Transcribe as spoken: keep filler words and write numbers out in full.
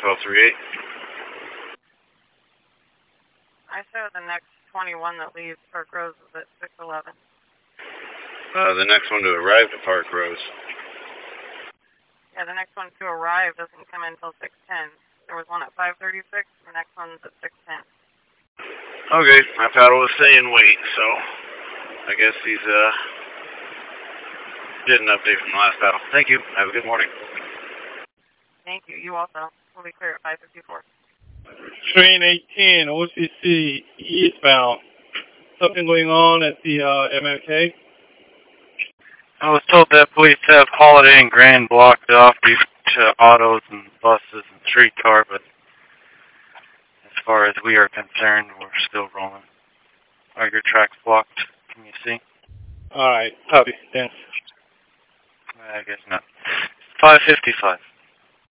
twelve three eight. I show the next twenty-one that leaves Park Rose is at six eleven. Uh, the next one to arrive at Park Rose. Yeah, the next one to arrive doesn't come in until six ten. There was one at five thirty-six, the next one's at six ten. Okay, my paddle was saying wait, so I guess he's, uh, did an update from the last paddle. Thank you. Have a good morning. Thank you. You also. We'll be clear at five fifty-four. Train eighteen, O C C, eastbound. Something going on at the uh, M M K? I was told that police have Holiday and Grand blocked off due to autos and buses and streetcar, but as far as we are concerned, we're still rolling. Are your tracks blocked? Can you see? Alright, copy. Thanks. I guess not. five fifty-five.